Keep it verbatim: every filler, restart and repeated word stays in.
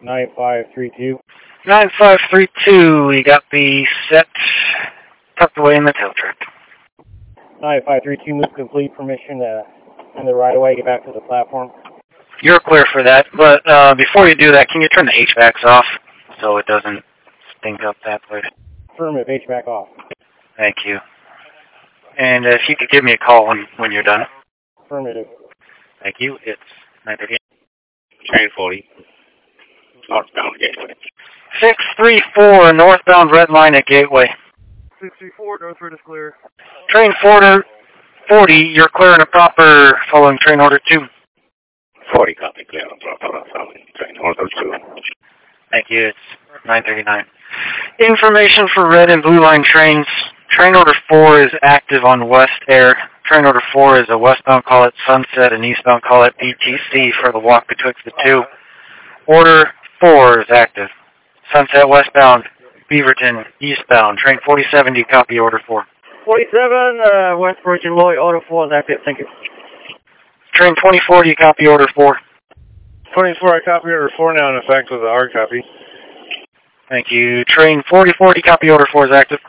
nine five three two. nine five three two, we got the set tucked away in the tail track. nine five three two, move complete, permission to in the right away, get back to the platform. You're clear for that, but uh, before you do that, can you turn the H VACs off so it doesn't stink up that place? Affirmative, H VAC off. Thank you. And if you could give me a call when, when you're done. Affirmative. Thank you. It's nine thirty. Train forty. Northbound Gateway. six three four, northbound red line at Gateway. six three four, Northward is clear. Train forty, you're clear and proper following train order two. forty, copy, clear and proper following train order two. Thank you. It's nine thirty-nine. Information for red and blue line trains. Train order four is active on West Air. Train order four is a westbound call at Sunset and eastbound call at B T C for the walk betwixt the two. Order four is active. Sunset westbound, Beaverton eastbound. Train forty seventy, copy order four. forty-seven, uh, West Virgin Lloyd, order four is active, thank you. Train twenty forty, copy order four. twenty-four, I copy order four now in effect with the hard copy. Thank you. Train forty forty, copy order four is active.